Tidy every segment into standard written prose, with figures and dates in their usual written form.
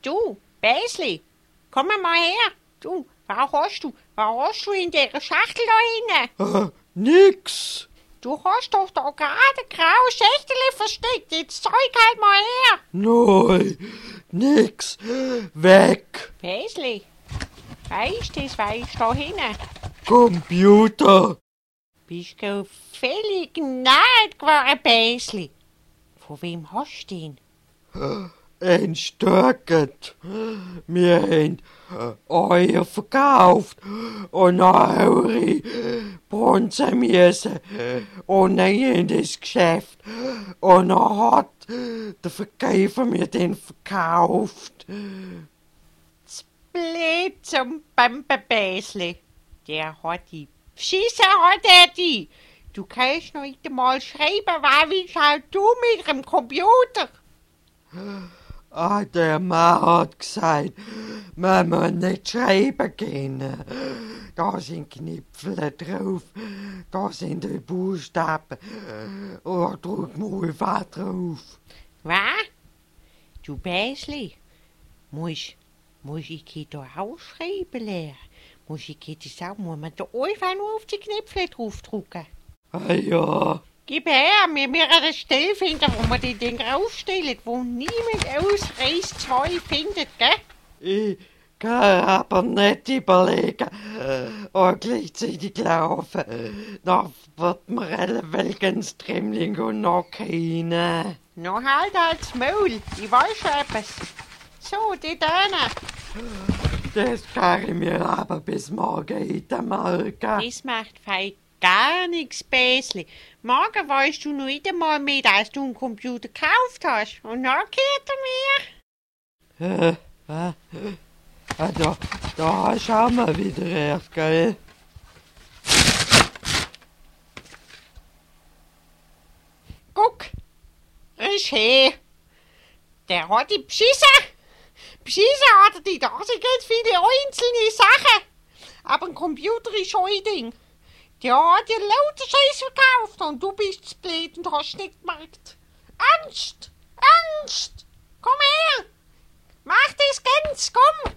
Du, Bäsli, komm mal her. Du, was hast du in der Schachtel da hinten? Nix. Du hast doch da gerade graue Schächtele versteckt. Jetzt zeig halt mal her. Nein, nix. Weg. Bäsli, weißt du, was ist da hinten? Computer. Bist du völlig nahe geworden, Bäsli? Von wem hast du den? Ein Stöcket. Wir haben euer verkauft und nach eure Bronze müssen und in das Geschäft. Und dann hat der Verkäufer mir den verkauft. Blöd zum Bäsli. Der hat die. Schießen hat er die. Du kannst noch nicht einmal schreiben, was willst halt du mit dem Computer? Der Mann hat gesagt, man muss nicht schreiben gehen. Da sind Knöpfe drauf, da sind die Buchstaben. Oder drück mal was drauf. Was? Du Bäsli, muss ich da ausschreiben lernen? Muss man da einfach nur auf die Knöpfe draufdrücken? Ja. Gib her, wir müssen eine Stelle finden, wo wir die Dinger aufstellen, wo niemand aus Reis 2 findet, gell? Ich kann aber nicht überlegen und gleichzeitig laufen. Da wird mir wegen Streamling und noch keine. Noch halt als Maul, ich weiß schon etwas. So, die Döner. Das kann ich mir aber bis morgen hintermerken. Das macht fein gar nichts, Bäsli. Morgen weißt du noch nicht einmal mehr, dass du einen Computer gekauft hast. Und dann gehört er mir. Da schauen wir wieder erst, gell? Guck, Roger, der hat die beschissen. Beschissen hat er die, da sind ganz viele einzelne Sachen. Aber ein Computer ist schon ein Ding. Der hat dir lauter Scheiß verkauft und du bist zu blöd und hast nicht gemerkt. Ernst, komm her, mach das ganz, komm.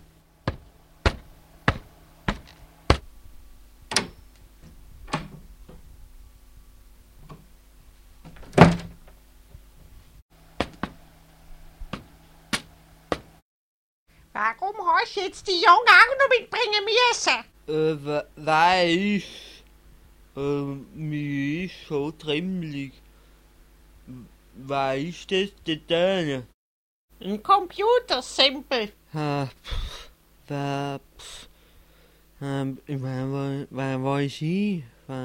Warum hast du jetzt die Jungen auch noch mitbringen müssen? Weil mir ist schon tremmelig. Was ist das denn? Ein Computer, simpel. Was weiß ich?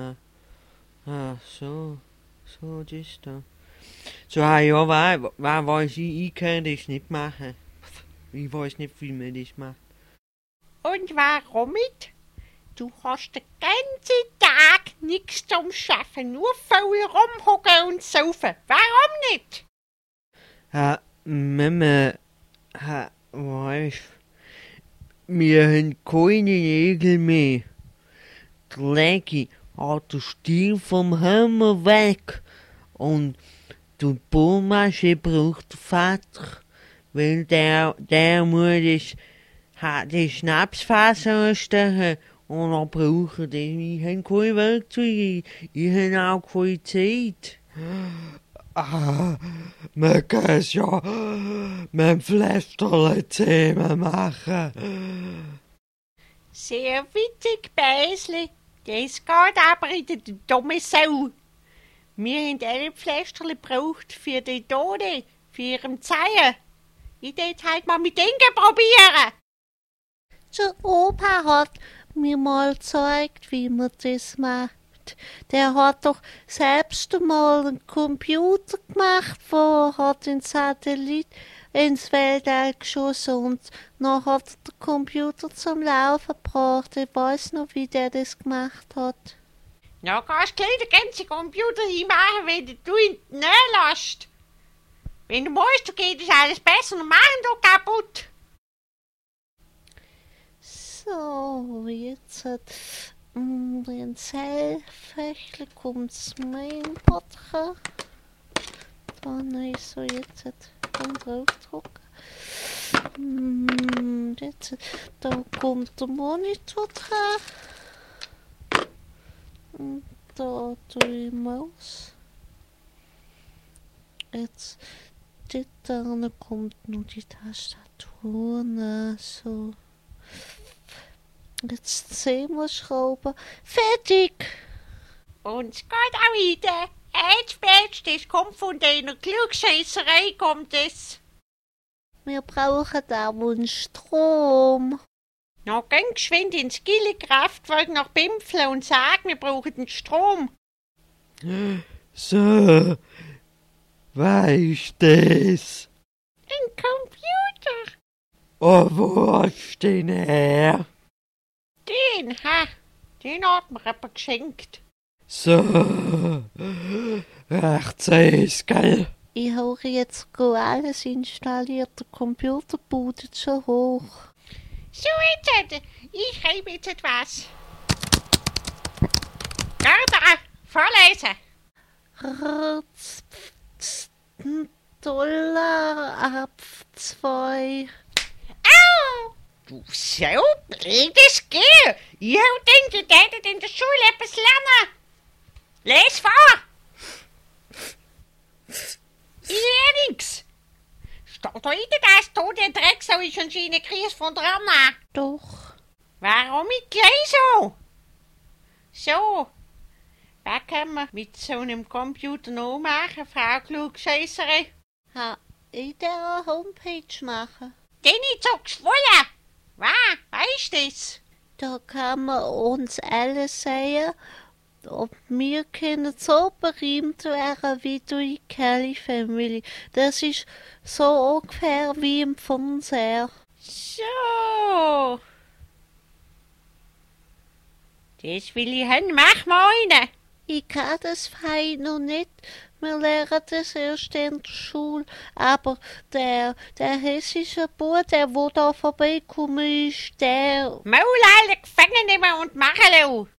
So das da. So, ja, was weiß ich kann das nicht machen. Ich weiß nicht, wie man das macht. Und warum nicht? Du hast den ganzen Tag nichts zum Schaffen, nur faul rumhocken und saufen. Warum nicht? Mama, weißt, wir haben keine Nägel mehr. Der Leggy hat den Stiel vom Hammer weg und die Bohrmasche braucht der Vater, weil der muss die Schnapsfaser anstechen und dann brauchen die. Ich habe keine Werkzeuge, ich habe auch keine Zeit. Man kann es ja mit dem Fläschchen zusammen machen. Sehr witzig, Bäsli. Das geht aber in die dumme Sau. Wir haben alle Pflästerli gebraucht für die Tode, für ihren Zeichen. Ich tät halt mal mit denen probieren. Der Opa hat mir mal gezeigt, wie man das macht. Der hat doch selbst einmal einen Computer gemacht, wo hat den Satellit ins Weltall geschossen und dann hat er den Computer zum Laufen gebracht. Ich weiß noch, wie der das gemacht hat. Na, kannst du gleich den ganzen Computer machen, wenn du ihn nicht lässt. Wenn du musst, dann geht es alles besser und machen du kaputt. So, jetzt hat den Zellfächle kommt's mein Butcher. Dann ist so jetzt dann draufdrucken. Jetzt, da kommt der Monitor dran. Und da tue ich Maus. Jetzt, dort kommt noch die Tastatur. So. Jetzt 10 Schrauben. Fertig! Und es geht auch wieder. Jetzt spätestens kommt von deiner Klugscheisserei, kommt es. Wir brauchen auch Strom. Na, geh geschwind ins Gille-Kraftwerk nach Bimpfle und sag, wir brauchen den Strom. So, weißt das? Ein Computer. Oh, wo hast du den her? Den hat mir jemand geschenkt. So, recht seh's, gell? Ich habe jetzt alles installiert. Der Computer bootet schon hoch. So, jetzt, ich schreibe jetzt etwas. Gerda, vorlesen. Dollar ab 2. Au! Du so blödes Geh! Ich hab gedacht, du tätet in der Schule etwas lernen. Les vor! Ich lehre nix. Steht da nicht, dass du der Drecksau ist und sie eine Krise von der Anna? Doch. Warum nicht gleich so? So, was können wir mit so einem Computer noch machen, Frau Klugscheisserin? Ha, in der Homepage machen. Den nicht so geschwollen. Was? Weißt du das? Da kann man uns alles sagen, ob wir können so berühmt werden wie die Kelly Family. Das ist so ungefähr wie im Fernseher. So. Das will ich haben. Mach mal rein. Ich kann das fein noch nicht. Wir lernen das erst in der Schule. Aber der hessische Bub, der da vorbeikommt, ist der... Maul alle gefangen nehmen und machen lassen.